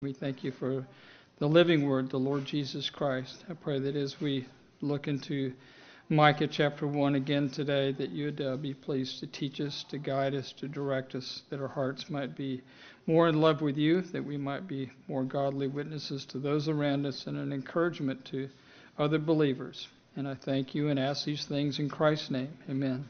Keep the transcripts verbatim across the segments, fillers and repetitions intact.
We thank you for the living word, the Lord Jesus Christ. I pray that as we look into Micah chapter one again today, that you would uh, be pleased to teach us, to guide us, to direct us, that our hearts might be more in love with you, that we might be more godly witnesses to those around us and an encouragement to other believers. And I thank you and ask these things in Christ's name. Amen.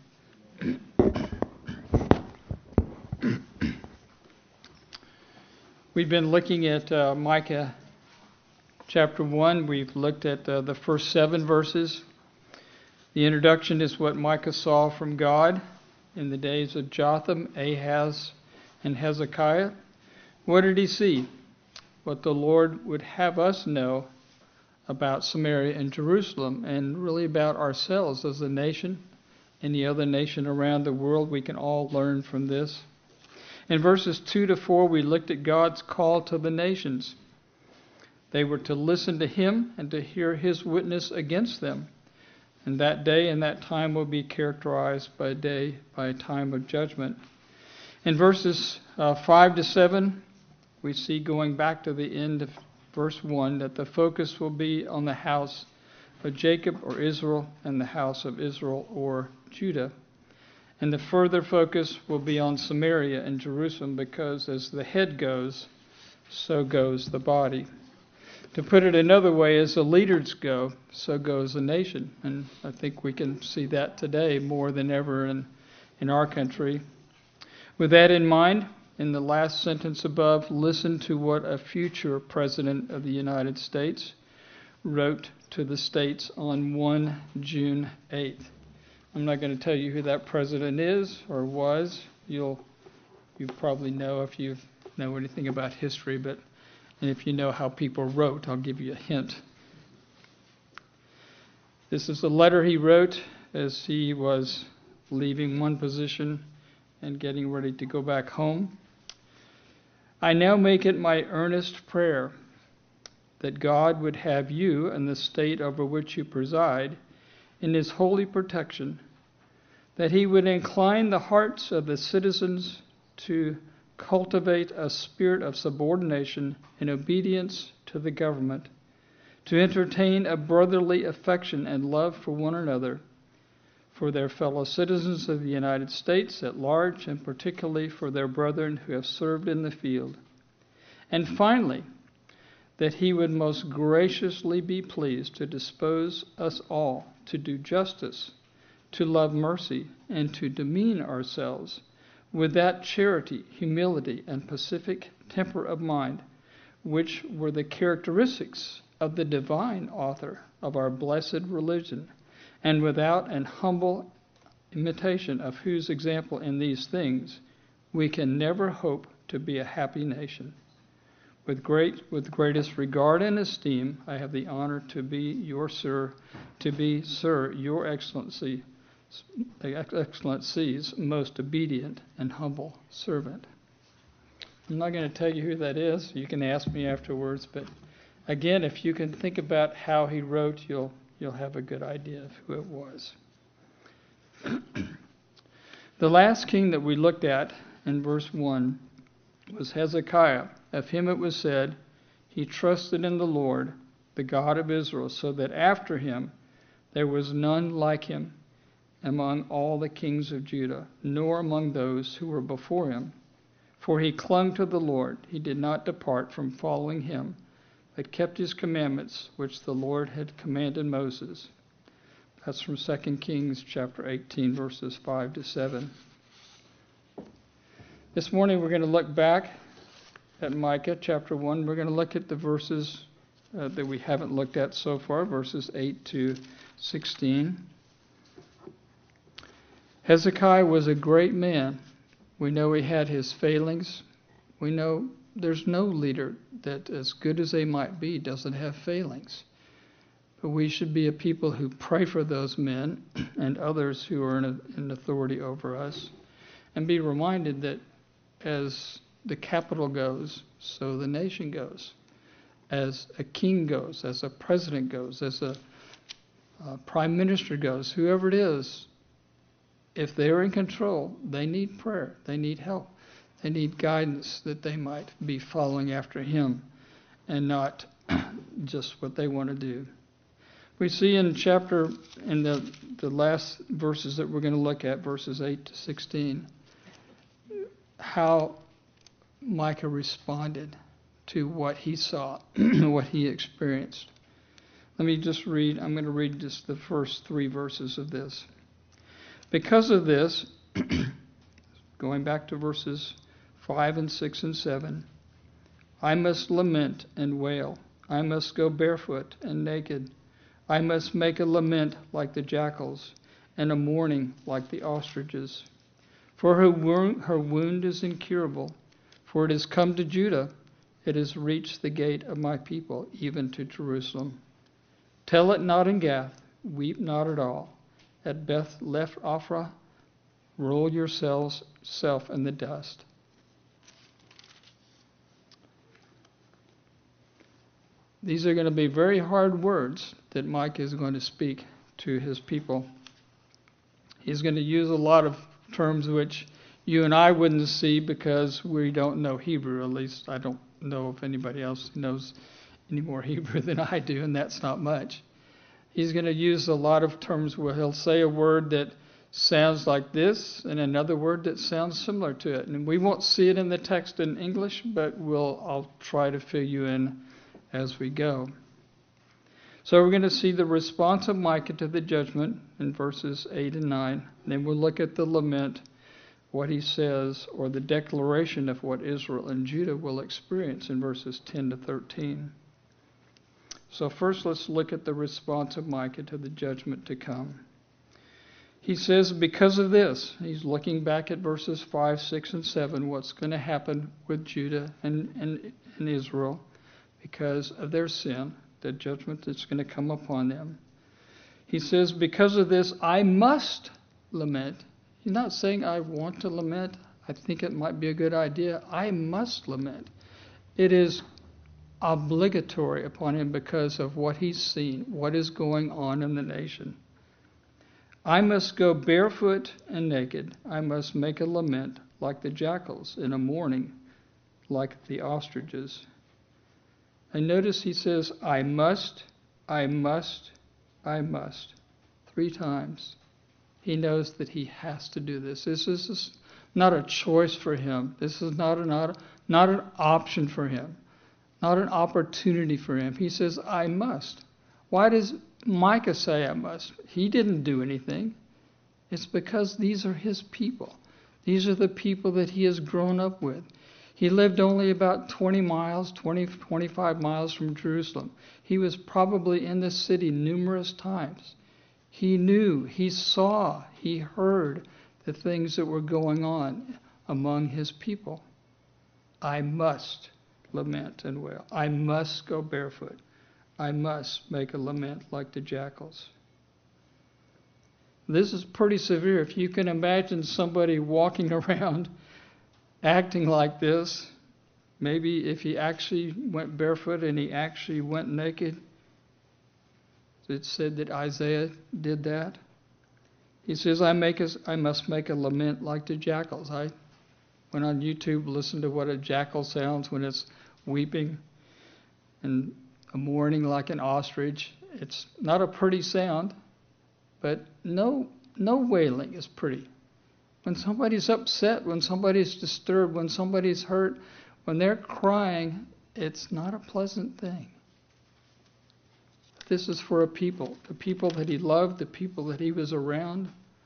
We've been looking at uh, Micah chapter one. We've looked at uh, the first seven verses. The introduction is what Micah saw from God in the days of Jotham, Ahaz, and Hezekiah. What did he see? What the Lord would have us know about Samaria and Jerusalem, and really about ourselves as a nation, any other nation around the world. We can all learn from this. In verses two to four, we looked at God's call to the nations. They were to listen to him and to hear his witness against them. And that day and that time will be characterized by a day, by a time of judgment. In verses uh, five to seven, we see, going back to the end of verse one, that the focus will be on the house of Jacob or Israel and the house of Israel or Judah. And the further focus will be on Samaria and Jerusalem, because as the head goes, so goes the body. To put it another way, as the leaders go, so goes the nation. And I think we can see that today more than ever in, in our country. With that in mind, in the last sentence above, listen to what a future president of the United States wrote to the states on June eighth. I'm not going to tell you who that president is or was. You'll you probably know if you know anything about history, but and if you know how people wrote, I'll give you a hint. This is a letter he wrote as he was leaving one position and getting ready to go back home. I now make it my earnest prayer that God would have you and the state over which you preside in his holy protection, that he would incline the hearts of the citizens to cultivate a spirit of subordination in obedience to the government, to entertain a brotherly affection and love for one another, for their fellow citizens of the United States at large, and particularly for their brethren who have served in the field. And finally, that he would most graciously be pleased to dispose us all to do justice, to love mercy, and to demean ourselves with that charity, humility, and pacific temper of mind which were the characteristics of the divine author of our blessed religion, and without an humble imitation of whose example in these things we can never hope to be a happy nation. With great, with greatest regard and esteem, I have the honor to be your sir, to be, sir, your excellency, excellency's most obedient and humble servant. I'm not going to tell you who that is. You can ask me afterwards. But again, if you can think about how he wrote, you'll you'll have a good idea of who it was. The last king that we looked at in verse one was Hezekiah. Of him it was said, he trusted in the Lord, the God of Israel, so that after him there was none like him among all the kings of Judah, nor among those who were before him. For he clung to the Lord. He did not depart from following him, but kept his commandments, which the Lord had commanded Moses. That's from Second Kings chapter eighteen, verses five to seven. This morning we're going to look back at Micah chapter one. We're going to look at the verses uh, that we haven't looked at so far, verses eight to sixteen. Hezekiah was a great man. We know he had his failings. We know there's no leader that, as good as they might be, doesn't have failings. But we should be a people who pray for those men and others who are in, a, in authority over us, and be reminded that as the capital goes, so the nation goes. As a king goes, as a president goes, as a, a prime minister goes, whoever it is, if they're in control, they need prayer. They need help. They need guidance that they might be following after him and not just what they want to do. We see in chapter, in the, the last verses that we're going to look at, verses eight to sixteen, how Micah responded to what he saw, what he experienced. Let me just read, I'm going to read just the first three verses of this. Because of this, going back to verses five and six and seven, I must lament and wail. I must go barefoot and naked. I must make a lament like the jackals, and a mourning like the ostriches. For her wound, her wound is incurable, for it has come to Judah. It has reached the gate of my people, even to Jerusalem. Tell it not in Gath, weep not at all. At Beth Lephrah, roll yourselves self in the dust. These are going to be very hard words that Micah is going to speak to his people. He's going to use a lot of terms which you and I wouldn't see because we don't know Hebrew. At least I don't know if anybody else knows any more Hebrew than I do, and that's not much. He's going to use a lot of terms where he'll say a word that sounds like this and another word that sounds similar to it. And we won't see it in the text in English, but we'll I'll try to fill you in as we go. So we're going to see the response of Micah to the judgment in verses eight and nine. Then we'll look at the lament, what he says, or the declaration of what Israel and Judah will experience in verses ten to thirteen. So first let's look at the response of Micah to the judgment to come. He says, because of this, he's looking back at verses five, six, and seven, what's going to happen with Judah and, and, and Israel because of their sin, the judgment that's going to come upon them. He says, because of this, I must lament. He's not saying I want to lament. I think it might be a good idea. I must lament. It is obligatory upon him because of what he's seen, what is going on in the nation. I must go barefoot and naked. I must make a lament like the jackals, in a mourning like the ostriches. And notice he says, I must, I must, I must. Three times. He knows that he has to do this. This is not a choice for him. This is not an, not an option for him. Not an opportunity for him. He says, I must. Why does Micah say I must? He didn't do anything. It's because these are his people. These are the people that he has grown up with. He lived only about twenty miles, twenty, twenty-five miles from Jerusalem. He was probably in the city numerous times. He knew, he saw, he heard the things that were going on among his people. I must lament and wail. I must go barefoot. I must make a lament like the jackals. This is pretty severe. If you can imagine somebody walking around acting like this, maybe if he actually went barefoot and he actually went naked, it said that Isaiah did that. He says, I make a, I must make a lament like the jackals. I went on YouTube, listened to what a jackal sounds when it's weeping, and a mourning like an ostrich. It's not a pretty sound, but no, no wailing is pretty. When somebody's upset, when somebody's disturbed, when somebody's hurt, when they're crying, it's not a pleasant thing. This is for a people, the people that he loved, the people that he was around.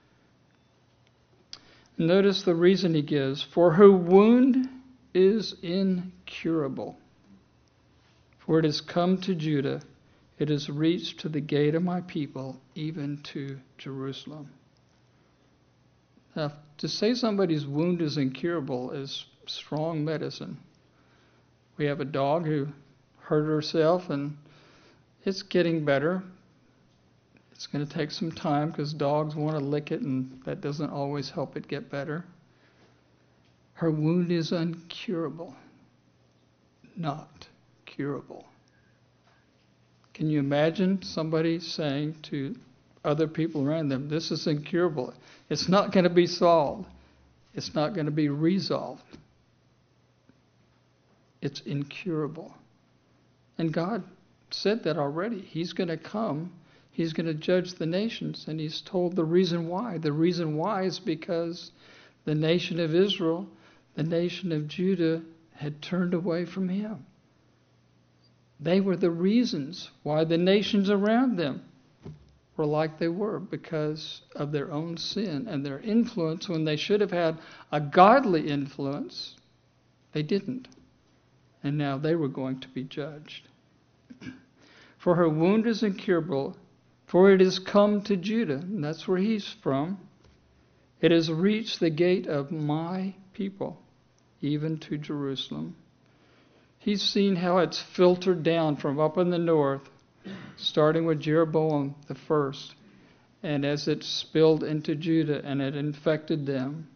Notice the reason he gives. For her wound is incurable. For it has come to Judah. It has reached to the gate of my people, even to Jerusalem. Now, to say somebody's wound is incurable is strong medicine. We have a dog who hurt herself, and it's getting better. It's going to take some time because dogs want to lick it, and that doesn't always help it get better. Her wound is incurable, not curable. Can you imagine somebody saying to other people around them, this is incurable. It's not going to be solved. It's not going to be resolved. It's incurable. And God said that already. He's going to come. He's going to judge the nations. And he's told the reason why. The reason why is because the nation of Israel, the nation of Judah, had turned away from him. They were the reasons why the nations around them were like they were, because of their own sin and their influence. When they should have had a godly influence, they didn't. And now they were going to be judged. For her wound is incurable, for it is come to Judah, and that's where he's from. It has reached the gate of my people, even to Jerusalem. He's seen how it's filtered down from up in the north, starting with Jeroboam the first, and as it spilled into Judah and it infected them.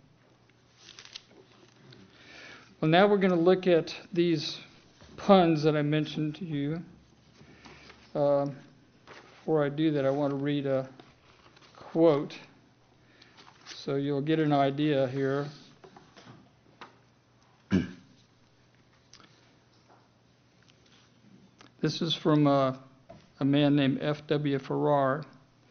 Well, now we're going to look at these puns that I mentioned to you. Uh, before I do that, I want to read a quote so you'll get an idea here. This is from uh, a man named F W Farrar.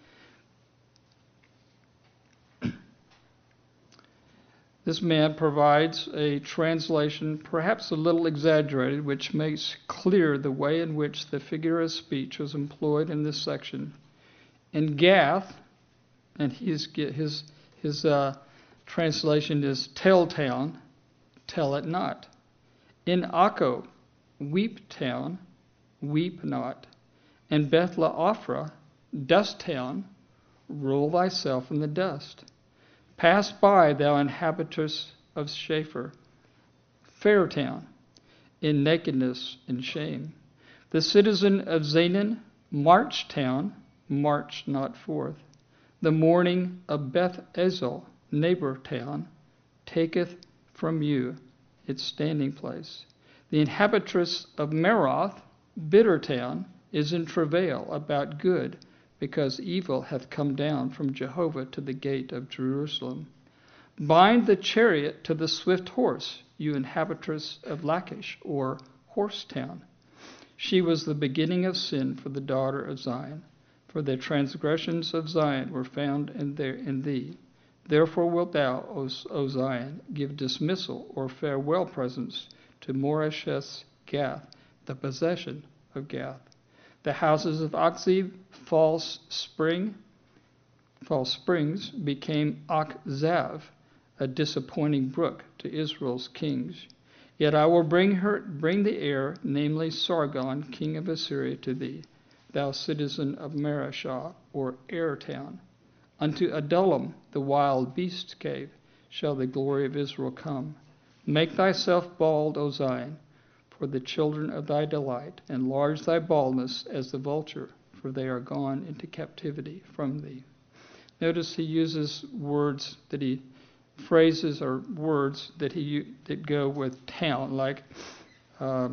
This man provides a translation, perhaps a little exaggerated, which makes clear the way in which the figure of speech was employed in this section. In Gath, and his his his uh, translation is tell town, tell it not. In Akko, weep town, weep not. In Beth-le-Ophrah, dust town, roll thyself in the dust. Pass by, thou inhabitants of Shapher, fair town, in nakedness and shame. The citizen of Zanan, march town, march not forth. The morning of Beth-ezel, neighbor town, taketh from you its standing place. The inhabitants of Maroth, bitter town, is in travail about good, because evil hath come down from Jehovah to the gate of Jerusalem. Bind the chariot to the swift horse, you inhabitants of Lachish, or horse town. She was the beginning of sin for the daughter of Zion, for the transgressions of Zion were found in, there, in thee. Therefore wilt thou, O, o Zion, give dismissal or farewell presents to Moresheth Gath, the possession of Gath. The houses of Achzib, false spring, false springs, became Achzav, a disappointing brook to Israel's kings. Yet I will bring her, bring the heir, namely Sargon, king of Assyria, to thee, thou citizen of Mareshah, or Air town. Unto Adullam, the wild beast cave, shall the glory of Israel come. Make thyself bald, O Zion, for the children of thy delight. Enlarge thy baldness as the vulture, for they are gone into captivity from thee. Notice he uses words that he, phrases or words that he that go with town, like uh,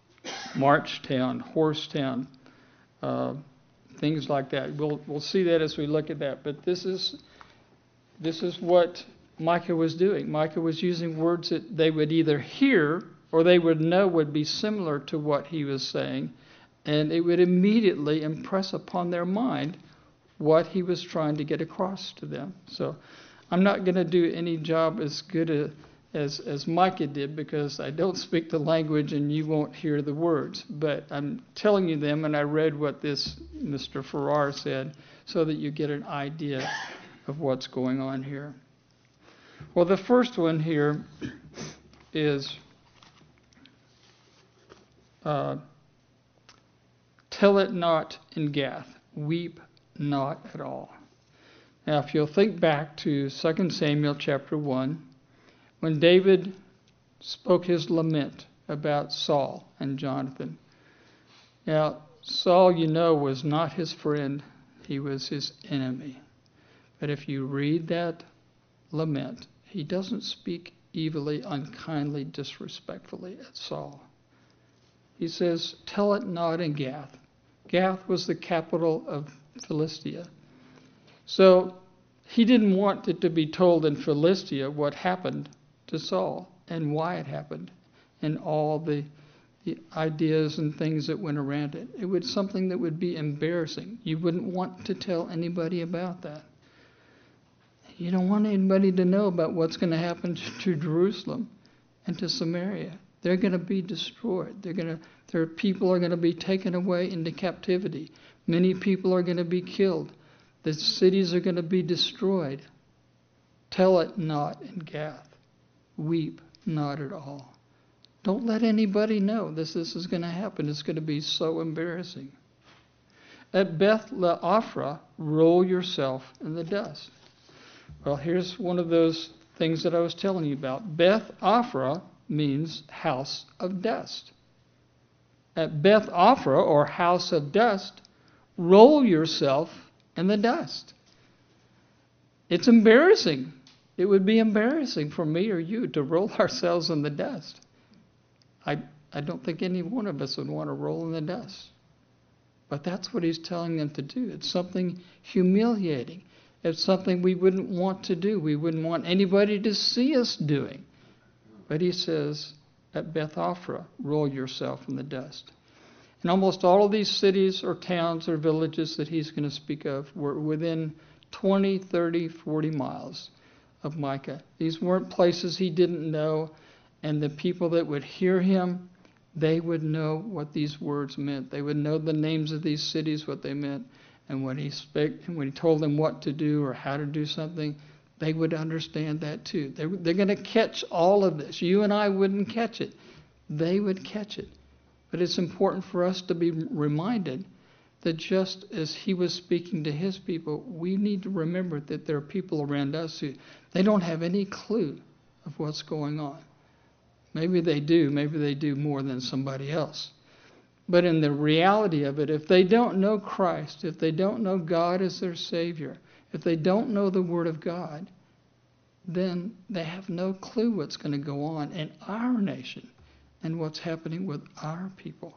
march town, horse town, uh, things like that. We'll we'll see that as we look at that. But this is this is what Micah was doing. Micah was using words that they would either hear or they would know would be similar to what he was saying, and it would immediately impress upon their mind what he was trying to get across to them. So I'm not going to do any job as good a, as as Micah did, because I don't speak the language and you won't hear the words. But I'm telling you them, and I read what this Mister Farrar said so that you get an idea of what's going on here. Well, the first one here is uh, tell it not in Gath, weep not at all. Now, if you'll think back to Second Samuel chapter one, when David spoke his lament about Saul and Jonathan. Now, Saul, you know, was not his friend. He was his enemy. But if you read that lament, he doesn't speak evilly, unkindly, disrespectfully at Saul. He says, tell it not in Gath. Gath was the capital of Philistia. So he didn't want it to be told in Philistia what happened to Saul and why it happened, and all the the ideas and things that went around it. It was something that would be embarrassing. You wouldn't want to tell anybody about that. You don't want anybody to know about what's going to happen to Jerusalem and to Samaria. They're going to be destroyed. They're going to, their people are going to be taken away into captivity. Many people are going to be killed. The cities are going to be destroyed. Tell it not in Gath. Weep not at all. Don't let anybody know this, this is going to happen. It's going to be so embarrassing. At Beth Le'Afra, roll yourself in the dust. Well, here's one of those things that I was telling you about. Beth Afra means house of dust. At Beth Afra, or house of dust, roll yourself in the dust. It's embarrassing. It would be embarrassing for me or you to roll ourselves in the dust. I, I don't think any one of us would want to roll in the dust. But that's what he's telling them to do. It's something humiliating. It's something we wouldn't want to do. We wouldn't want anybody to see us doing. But he says, at Beth Afra, roll yourself in the dust. And almost all of these cities or towns or villages that he's going to speak of were within twenty, thirty, forty miles of Micah. These weren't places he didn't know, and the people that would hear him, they would know what these words meant. They would know the names of these cities, what they meant. And when he spoke, and when he told them what to do or how to do something, they would understand that too. They, they're going to catch all of this. You and I wouldn't catch it. They would catch it. But it's important for us to be reminded that just as he was speaking to his people, we need to remember that there are people around us who they don't have any clue of what's going on. Maybe they do. Maybe they do more than somebody else. But in the reality of it, if they don't know Christ, if they don't know God as their Savior, if they don't know the Word of God, then they have no clue what's going to go on in our nation and what's happening with our people.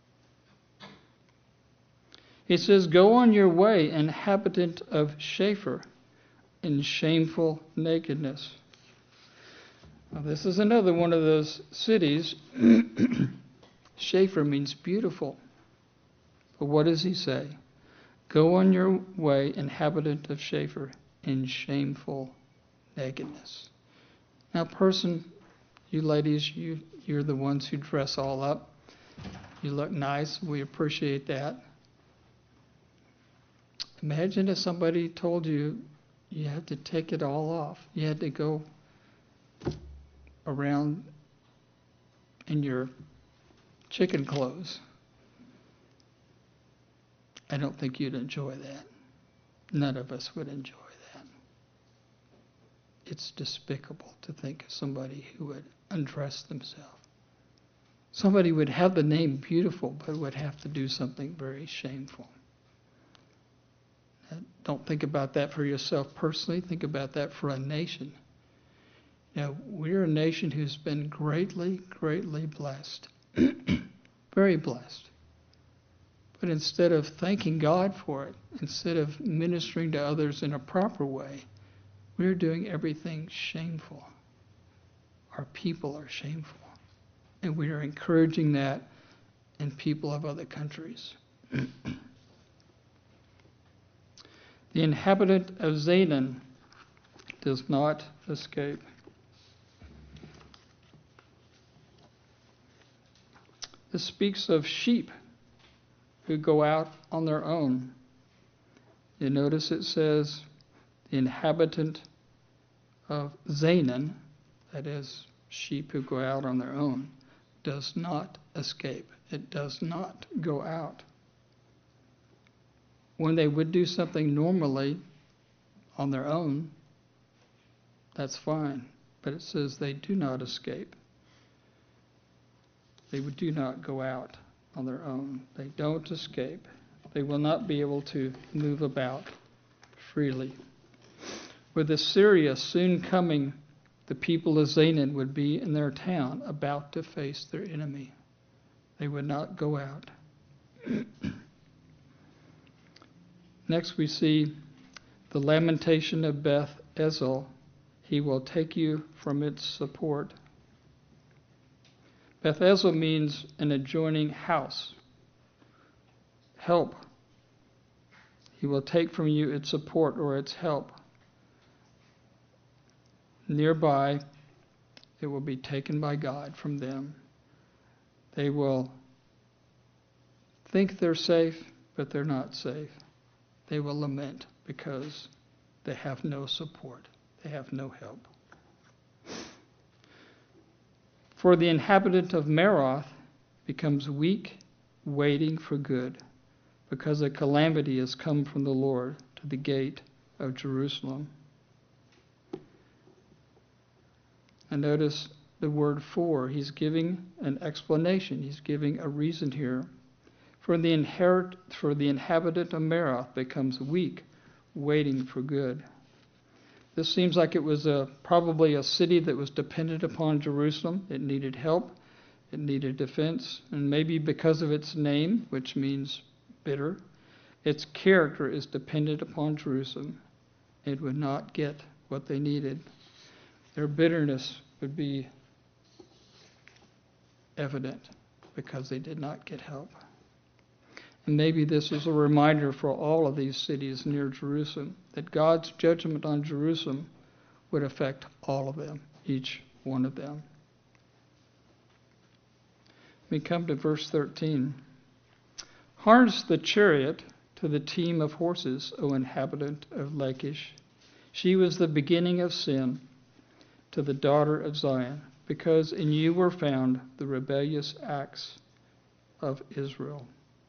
He says, go on your way, inhabitant of Shapher, in shameful nakedness. Now, this is another one of those cities. Shapher means beautiful. But what does he say? Go on your way, inhabitant of Shapher, in shameful nakedness. Now, person, you ladies, you, you're the ones who dress all up. You look nice. We appreciate that. Imagine if somebody told you you had to take it all off. You had to go around in your chicken clothes. I don't think you'd enjoy that. None of us would enjoy that. It's despicable to think of somebody who would undress themselves. Somebody would have the name beautiful, but would have to do something very shameful. Now, don't think about that for yourself personally. Think about that for a nation. Now, we're a nation who's been greatly, greatly blessed. Very blessed. But instead of thanking God for it, instead of ministering to others in a proper way, we're doing everything shameful. Our people are shameful. And we are encouraging that in people of other countries. The inhabitant of Zidon does not escape. This speaks of sheep who go out on their own. You notice it says the inhabitant of Zidon, that is, sheep who go out on their own, does not escape. It does not go out. When they would do something normally on their own, that's fine. But it says they do not escape. They do not go out on their own. They don't escape. They will not be able to move about freely. With Assyria soon coming, the people of Zidon would be in their town about to face their enemy. They would not go out. Next we see the lamentation of Beth Ezel. He will take you from its support. Beth-ezel means an adjoining house. Help. He will take from you its support or its help. Nearby, it will be taken by God from them. They will think they're safe, but they're not safe. They will lament because they have no support. They have no help. For the inhabitant of Maroth becomes weak, waiting for good, because a calamity has come from the Lord to the gate of Jerusalem. And notice the word for. He's giving an explanation. He's giving a reason here. For the inherit, for the inhabitant of Maroth becomes weak, waiting for good. This seems like it was a, probably a city that was dependent upon Jerusalem. It needed help. It needed defense. And maybe because of its name, which means bitter, its character is dependent upon Jerusalem. It would not get what they needed. Their bitterness would be evident because they did not get help. And maybe this is a reminder for all of these cities near Jerusalem that God's judgment on Jerusalem would affect all of them, each one of them. We come to verse thirteen. Harness the chariot to the team of horses, O inhabitant of Lachish. She was the beginning of sin to the daughter of Zion, because in you were found the rebellious acts of Israel.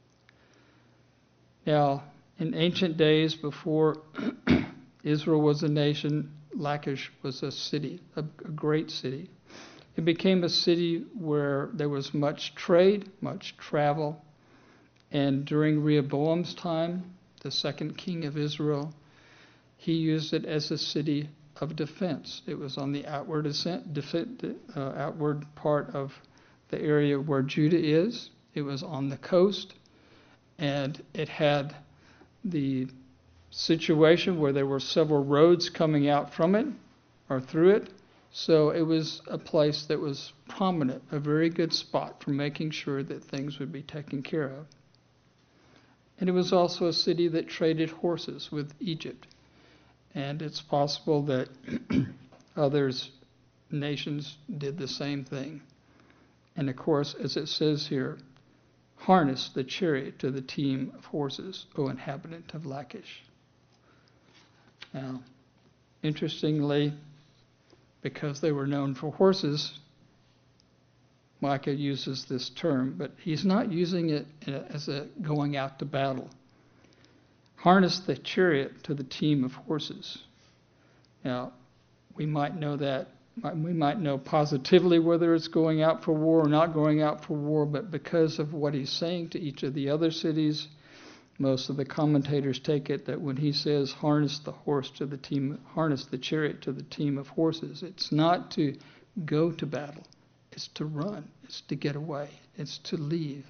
Now, in ancient days, before Israel was a nation, Lachish was a city, a, a great city. It became a city where there was much trade, much travel, and during Rehoboam's time, the second king of Israel, he used it as a city of defense. It was on the outward ascent, defense, uh, outward part of the area where Judah is. It was on the coast. And it had the situation where there were several roads coming out from it or through it. So it was a place that was prominent, a very good spot for making sure that things would be taken care of. And it was also a city that traded horses with Egypt. And it's possible that others, nations, did the same thing. And of course, as it says here, harness the chariot to the team of horses, O inhabitant of Lachish. Now, interestingly, because they were known for horses, Micah uses this term, but he's not using it as a going out to battle. Harness the chariot to the team of horses. Now, we might know that We might know positively whether it's going out for war or not going out for war, but because of what he's saying to each of the other cities, most of the commentators take it that when he says harness the horse to the team, harness the chariot to the team of horses, it's not to go to battle, it's to run, it's to get away, it's to leave.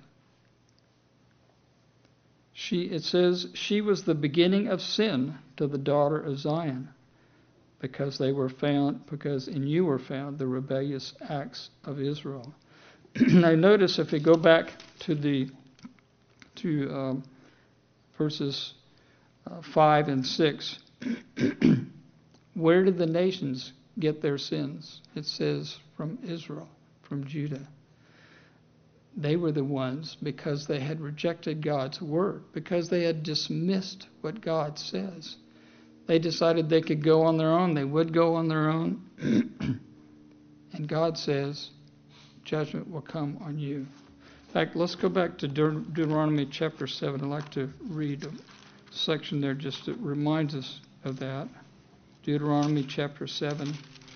She, it says, she was the beginning of sin to the daughter of Zion, because they were found, because in you were found the rebellious acts of Israel. Now notice if we go back to the to um, verses uh, five and six, where did the nations get their sins? It says from Israel, from Judah. They were the ones, because they had rejected God's word, because they had dismissed what God says. They decided they could go on their own. They would go on their own. And God says, judgment will come on you. In fact, let's go back to Deut- Deuteronomy chapter seven. I'd like to read a section there just that reminds us of that. Deuteronomy chapter seven.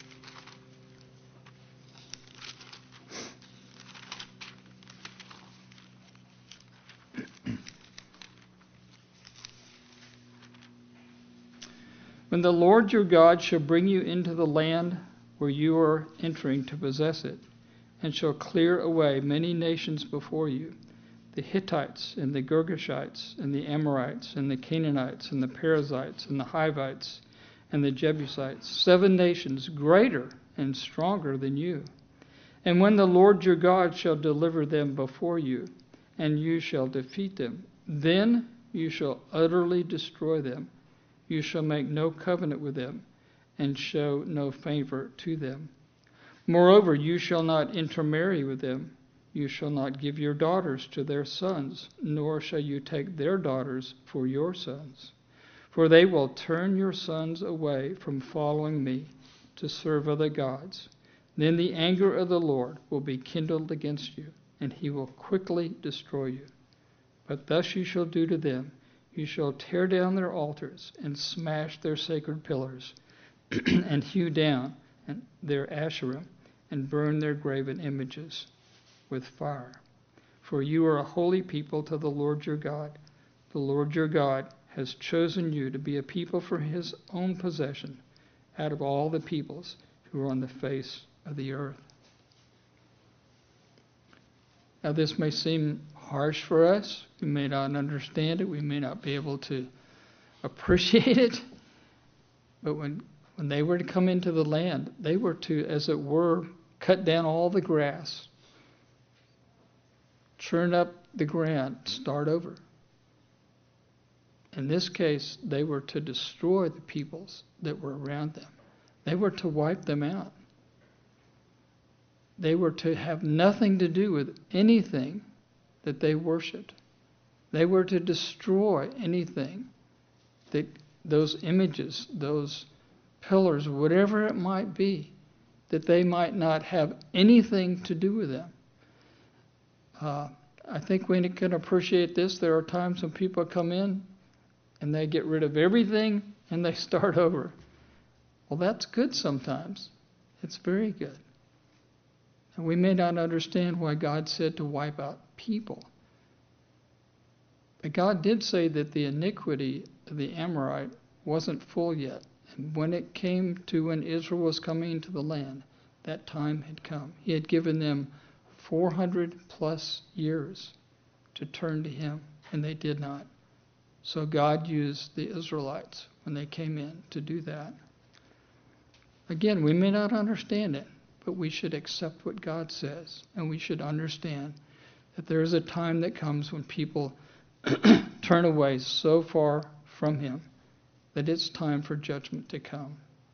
When the Lord your God shall bring you into the land where you are entering to possess it, and shall clear away many nations before you, the Hittites and the Girgashites and the Amorites and the Canaanites and the Perizzites and the Hivites and the Jebusites, seven nations greater and stronger than you. And when the Lord your God shall deliver them before you, and you shall defeat them, then you shall utterly destroy them. You shall make no covenant with them, and show no favor to them. Moreover, you shall not intermarry with them. You shall not give your daughters to their sons, nor shall you take their daughters for your sons. For they will turn your sons away from following me to serve other gods. Then the anger of the Lord will be kindled against you, and he will quickly destroy you. But thus you shall do to them. You shall tear down their altars and smash their sacred pillars, and hew down their Asherah, and burn their graven images with fire. For you are a holy people to the Lord your God. The Lord your God has chosen you to be a people for his own possession out of all the peoples who are on the face of the earth. Now this may seem harsh for us. We may not understand it. We may not be able to appreciate it. But when when they were to come into the land, they were to, as it were, cut down all the grass, churn up the ground, start over. In this case, they were to destroy the peoples that were around them. They were to wipe them out. They were to have nothing to do with anything that they worshipped. They were to destroy anything that those images, those pillars, whatever it might be, that they might not have anything to do with them. Uh, I think we can appreciate this. There are times when people come in and they get rid of everything and they start over. Well, that's good sometimes. It's very good. And we may not understand why God said to wipe out people. But God did say that the iniquity of the Amorite wasn't full yet. And when it came to when Israel was coming into the land, that time had come. He had given them four hundred plus years to turn to him, and they did not. So God used the Israelites when they came in to do that. Again, we may not understand it, but we should accept what God says, and we should understand that there is a time that comes when people turn away so far from him that it's time for judgment to come.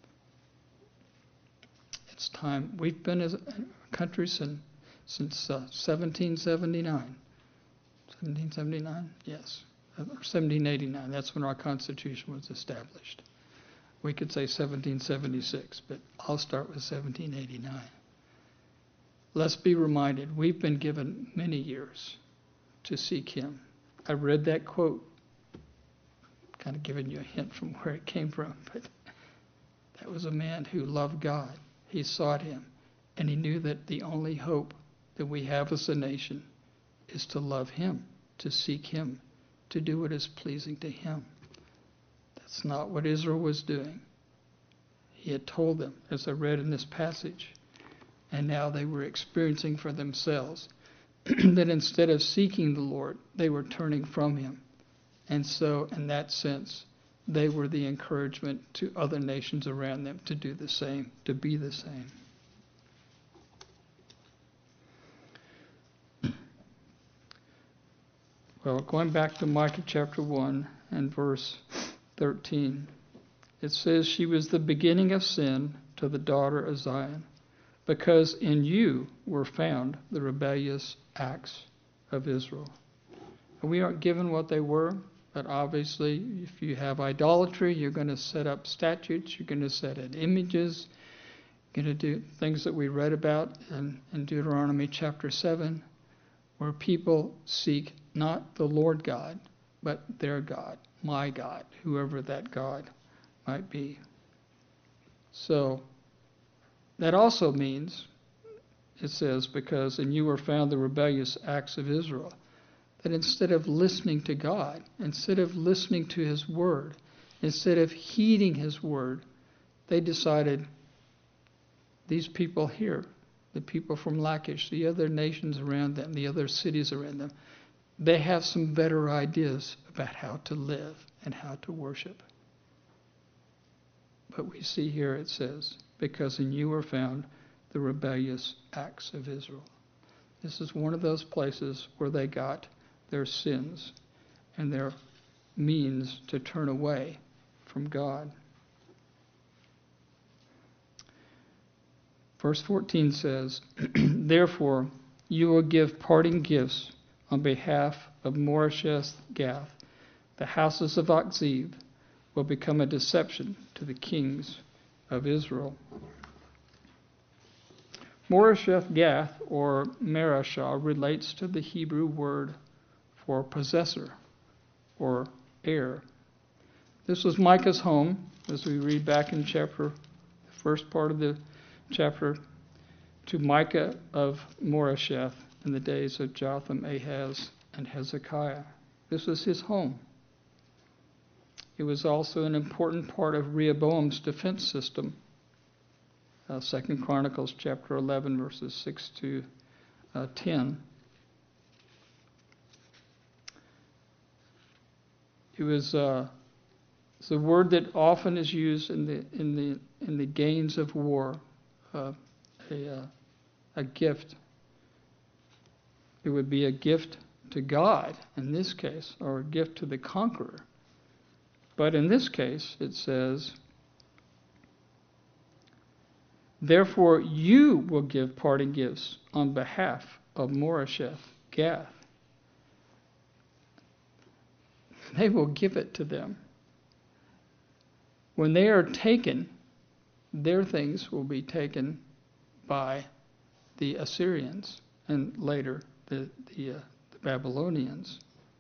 It's time. We've been as a country since, since uh, seventeen seventy-nine. seventeen seventy-nine? Yes. Or seventeen eighty-nine. That's when our Constitution was established. We could say seventeen seventy-six, but I'll start with seventeen eighty-nine. Let's be reminded, we've been given many years to seek him. I read that quote, kind of giving you a hint from where it came from, but that was a man who loved God. He sought him, and he knew that the only hope that we have as a nation is to love him, to seek him, to do what is pleasing to him. That's not what Israel was doing. He had told them, as I read in this passage, and now they were experiencing for themselves that instead of seeking the Lord, they were turning from him. And so, in that sense, they were the encouragement to other nations around them to do the same, to be the same. Well, going back to Micah chapter one and verse thirteen, it says, "She was the beginning of sin to the daughter of Zion, because in you were found the rebellious acts of Israel." And we aren't given what they were, but obviously if you have idolatry, you're going to set up statutes, you're going to set up images, you're going to do things that we read about in, in Deuteronomy chapter seven, where people seek not the Lord God, but their God, my God, whoever that God might be. So that also means, it says, because in you were found the rebellious acts of Israel, that instead of listening to God, instead of listening to his word, instead of heeding his word, they decided, these people here, the people from Lachish, the other nations around them, the other cities around them, they have some better ideas about how to live and how to worship. But we see here it says, because in you are found the rebellious acts of Israel. This is one of those places where they got their sins and their means to turn away from God. Verse fourteen says, Therefore you will give parting gifts on behalf of Moresheth Gath. The houses of Achzib will become a deception to the kings of Israel. Moresheth Gath, or Mareshah, relates to the Hebrew word for possessor or heir. This was Micah's home, as we read back in chapter, the first part of the chapter, to Micah of Moresheth in the days of Jotham, Ahaz, and Hezekiah. This was his home. It was also an important part of Rehoboam's defense system. Uh, Second Chronicles chapter eleven, verses six to uh, ten. It was uh, it's a word that often is used in the in the in the gains of war, uh, a uh, a gift. It would be a gift to God in this case, or a gift to the conqueror. But in this case, it says, Therefore you will give parting gifts on behalf of Moresheth Gath. They will give it to them. When they are taken, their things will be taken by the Assyrians and later the, the, uh, the Babylonians.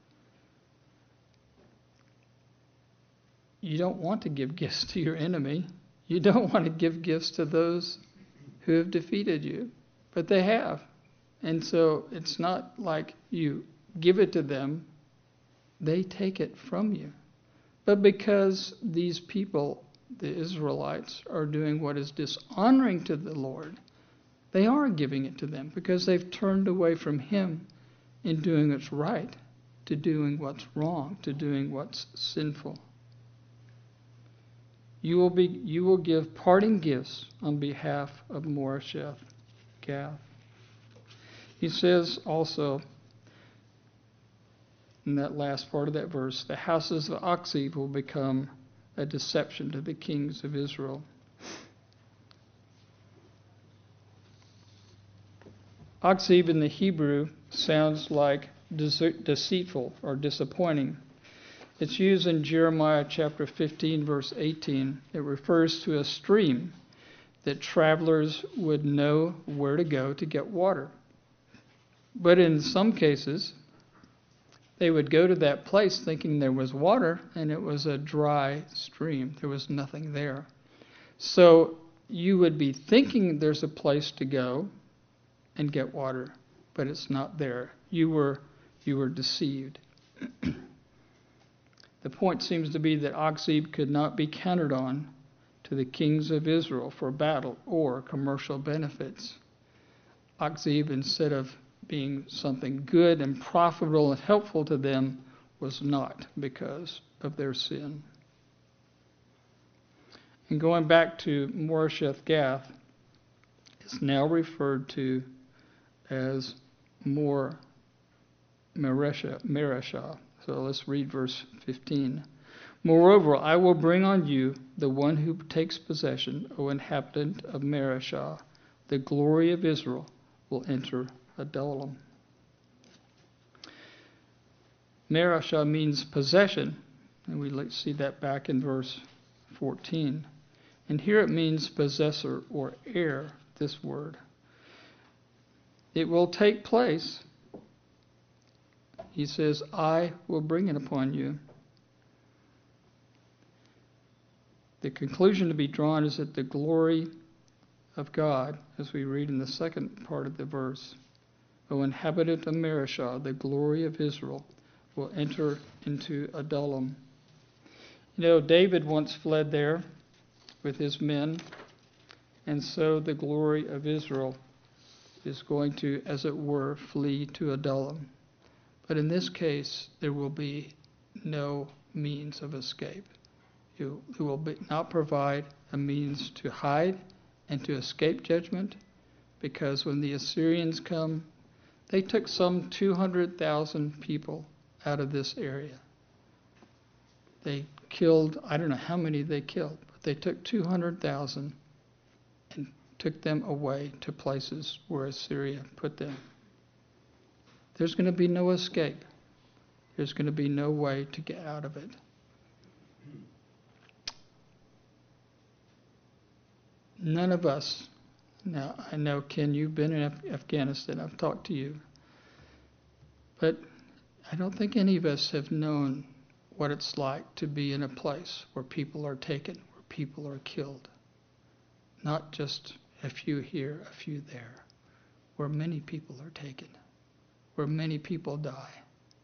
You don't want to give gifts to your enemy. You don't want to give gifts to those who have defeated you, but they have. And so it's not like you give it to them, they take it from you. But because these people, the Israelites, are doing what is dishonoring to the Lord, they are giving it to them because they've turned away from Him in doing what's right to doing what's wrong, to doing what's sinful. You will be, you will give parting gifts on behalf of Moresheth Gath. He says also in that last part of that verse, the houses of Achzib will become a deception to the kings of Israel. Achzib in the Hebrew sounds like deceitful or disappointing. It's used in Jeremiah chapter fifteen, verse eighteen. It refers to a stream that travelers would know where to go to get water. But in some cases, they would go to that place thinking there was water, and it was a dry stream. There was nothing there. So you would be thinking there's a place to go and get water, but it's not there. You were, you were deceived. The point seems to be that Achzib could not be counted on to the kings of Israel for battle or commercial benefits. Achzib, instead of being something good and profitable and helpful to them, was not because of their sin. And going back to Moresheth Gath, it's now referred to as More Mareshah. So let's read verse fifteen. Moreover, I will bring on you the one who takes possession, O inhabitant of Mareshah. The glory of Israel will enter Adullam. Mareshah means possession, and we see that back in verse fourteen. And here it means possessor or heir, this word. It will take place. He says, I will bring it upon you. The conclusion to be drawn is that the glory of God, as we read in the second part of the verse, O inhabitant of Mareshah, the glory of Israel will enter into Adullam. You know, David once fled there with his men, and so the glory of Israel is going to, as it were, flee to Adullam. But in this case, there will be no means of escape. You, you will be, not provide a means to hide and to escape judgment. because when the Assyrians come, they took some two hundred thousand people out of this area. They killed, I don't know how many they killed, but they took two hundred thousand and took them away to places where Assyria put them. There's going to be no escape. There's going to be no way to get out of it. None of us, now I know, Ken, you've been in Af- Afghanistan, I've talked to you, but I don't think any of us have known what it's like to be in a place where people are taken, where people are killed. Not just a few here, a few there, where many people are taken, where many people die.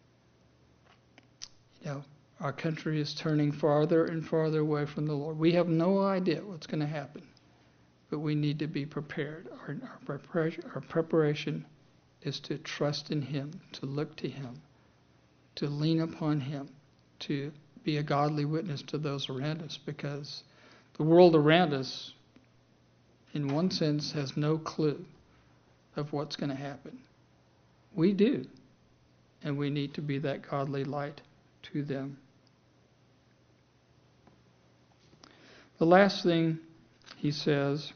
You know, our country is turning farther and farther away from the Lord. We have no idea what's going to happen, but we need to be prepared. Our, our, preparation, our preparation is to trust in Him, to look to Him, to lean upon Him, to be a godly witness to those around us, because the world around us, in one sense, has no clue of what's going to happen. We do, and we need to be that godly light to them. The last thing he says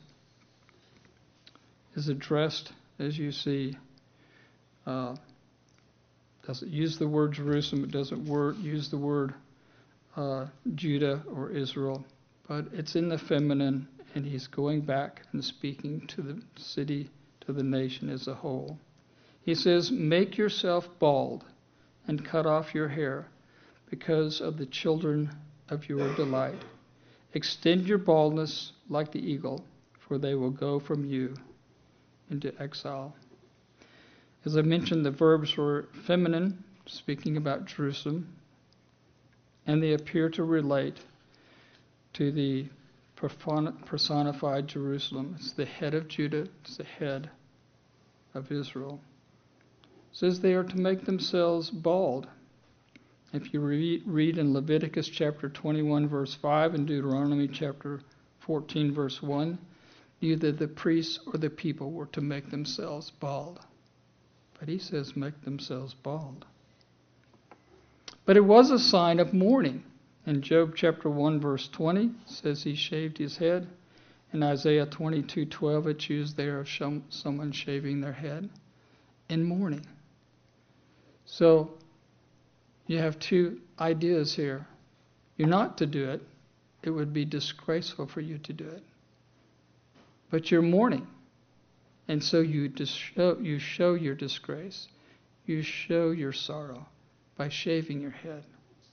is addressed, as you see, uh, doesn't use the word Jerusalem, it doesn't word, use the word uh, Judah or Israel, but it's in the feminine, and he's going back and speaking to the city, to the nation as a whole. He says, make yourself bald and cut off your hair because of the children of your delight. Extend your baldness like the eagle, for they will go from you into exile. As I mentioned, the verbs were feminine, speaking about Jerusalem, and they appear to relate to the personified Jerusalem. It's the head of Judah, it's the head of Israel. It says they are to make themselves bald. If you read, read in Leviticus chapter twenty-one, verse five, and Deuteronomy chapter fourteen, verse one, either the priests or the people were to make themselves bald. But he says make themselves bald. But it was a sign of mourning. In Job chapter one, verse twenty, it says he shaved his head. In Isaiah twenty-two, twelve, it's used there of someone shaving their head in mourning. So you have two ideas here. You're not to do it. It would be disgraceful for you to do it. But you're mourning. And so you, dis- show, you show your disgrace. You show your sorrow by shaving your head.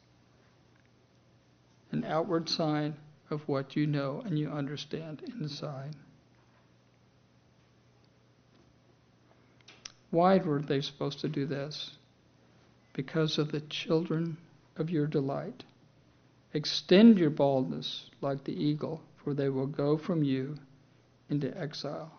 An outward sign of what you know and you understand inside. Why were they supposed to do this? Because of the children of your delight. Extend your baldness like the eagle, for they will go from you into exile.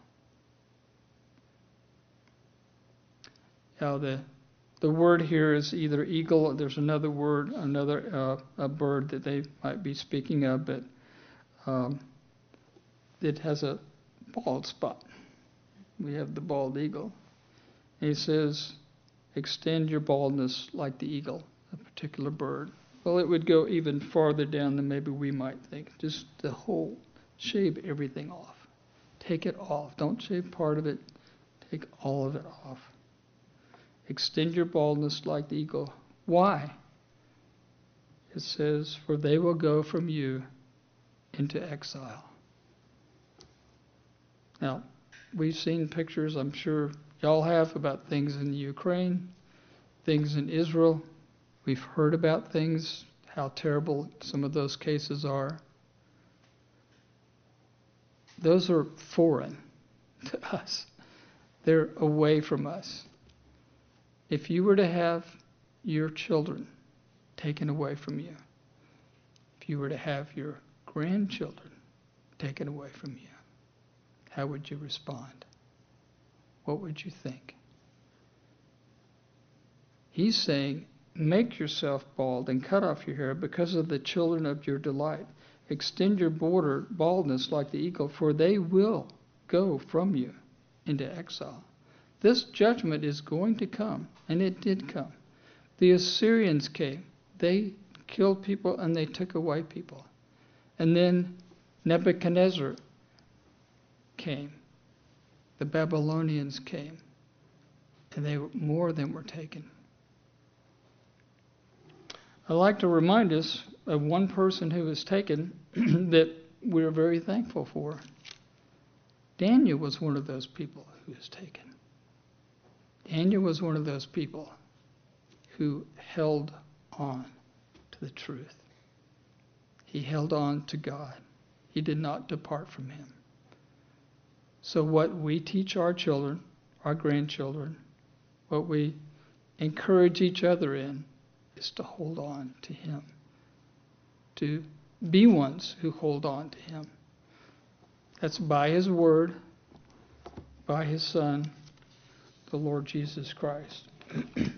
Now the the word here is either eagle, there's another word, another uh, a bird that they might be speaking of, but um, it has a bald spot. We have the bald eagle. And he says, extend your baldness like the eagle, a particular bird. Well, it would go even farther down than maybe we might think. Just the whole, shave everything off. Take it off. Don't shave part of it. Take all of it off. Extend your baldness like the eagle. Why? It says, for they will go from you into exile. Now, we've seen pictures, I'm sure y'all have, about things in the Ukraine, things in Israel. We've heard about things, how terrible some of those cases are. Those are foreign to us. They're away from us. If you were to have your children taken away from you, if you were to have your grandchildren taken away from you, how would you respond? What would you think? He's saying, make yourself bald and cut off your hair because of the children of your delight. Extend your border baldness like the eagle, for they will go from you into exile. This judgment is going to come, and it did come. The Assyrians came. They killed people and they took away people. And then Nebuchadnezzar came. The Babylonians came. And they more of them were taken. I'd like to remind us of one person who was taken that we're very thankful for. Daniel was one of those people who was taken. Daniel was one of those people who held on to the truth. He held on to God. He did not depart from him. So what we teach our children, our grandchildren, what we encourage each other in, is to hold on to him. To be ones who hold on to him. That's by his word, by his Son, the Lord Jesus Christ. I'm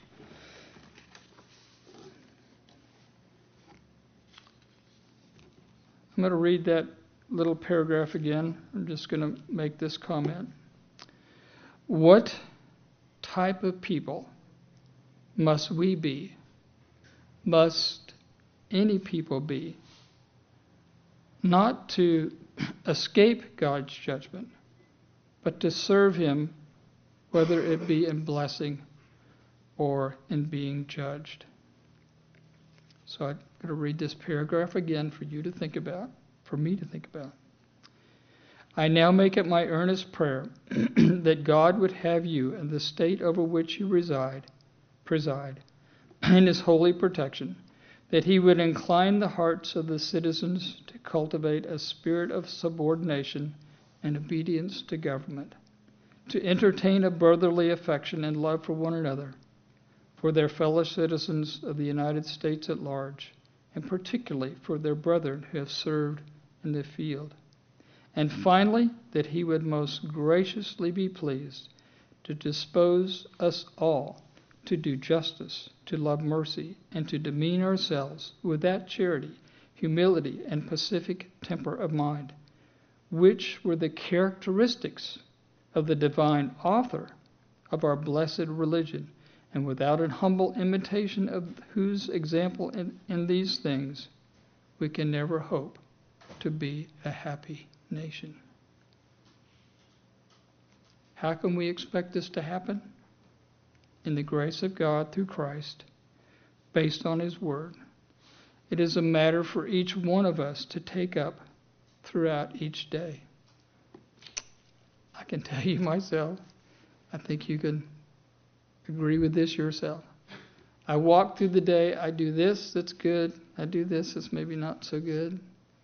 going to read that little paragraph again. I'm just going to make this comment. What type of people must we be? Must any people be? Not to escape God's judgment, but to serve him, whether it be in blessing or in being judged. So I'm going to read this paragraph again for you to think about, for me to think about. I now make it my earnest prayer that God would have you in the state over which you reside, preside, in his holy protection, that he would incline the hearts of the citizens to cultivate a spirit of subordination and obedience to government, to entertain a brotherly affection and love for one another, for their fellow citizens of the United States at large, and particularly for their brethren who have served in the field. And finally, that he would most graciously be pleased to dispose us all to do justice, to love mercy, and to demean ourselves with that charity, humility, and pacific temper of mind, which were the characteristics of the divine author of our blessed religion, and without an humble imitation of whose example in, in these things, we can never hope to be a happy nation. How can we expect this to happen? In the grace of God through Christ, based on his word. It is a matter for each one of us to take up throughout each day. I can tell you myself, I think you can agree with this yourself. I walk through the day, I do this, that's good. I do this, that's maybe not so good.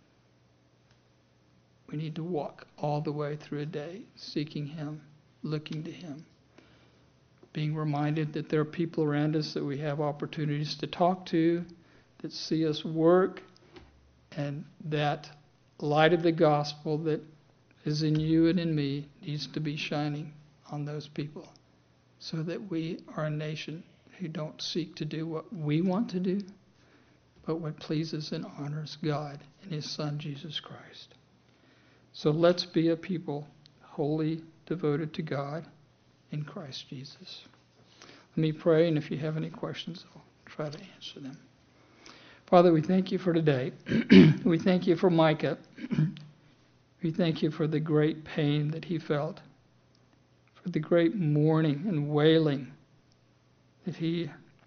We need to walk all the way through a day, seeking him, looking to him, being reminded that there are people around us that we have opportunities to talk to, that see us work, and that light of the gospel that is in you and in me needs to be shining on those people, so that we are a nation who don't seek to do what we want to do, but what pleases and honors God and his Son, Jesus Christ. So let's be a people wholly devoted to God in Christ Jesus. Let me pray, and if you have any questions, I'll try to answer them. Father, we thank you for today. We thank you for Micah. We thank you for the great pain that he felt, for the great mourning and wailing that he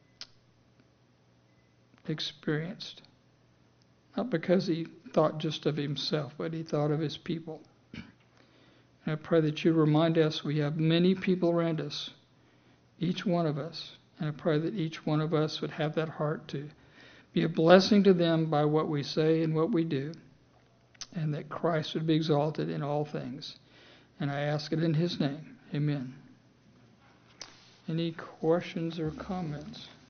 experienced. Not because he thought just of himself, but he thought of his people. And I pray that you remind us we have many people around us, each one of us. And I pray that each one of us would have that heart to be a blessing to them by what we say and what we do, and that Christ would be exalted in all things. And I ask it in his name. Amen. Any questions or comments?